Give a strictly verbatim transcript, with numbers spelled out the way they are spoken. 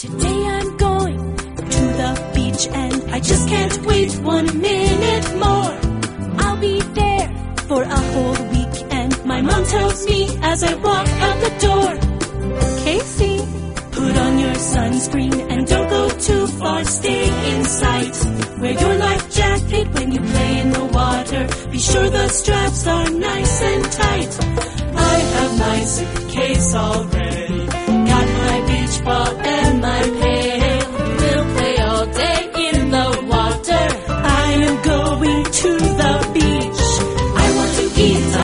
Today I'm going to the beach and I just can't wait one minute more. I'll be there for a whole week and my mom tells me as I walk out the door, Casey, put on your sunscreen and don't go too far, stay in sight. Wear your life jacket when you play in the water. Be sure the straps are nice and tight. I have my suitcase all ready.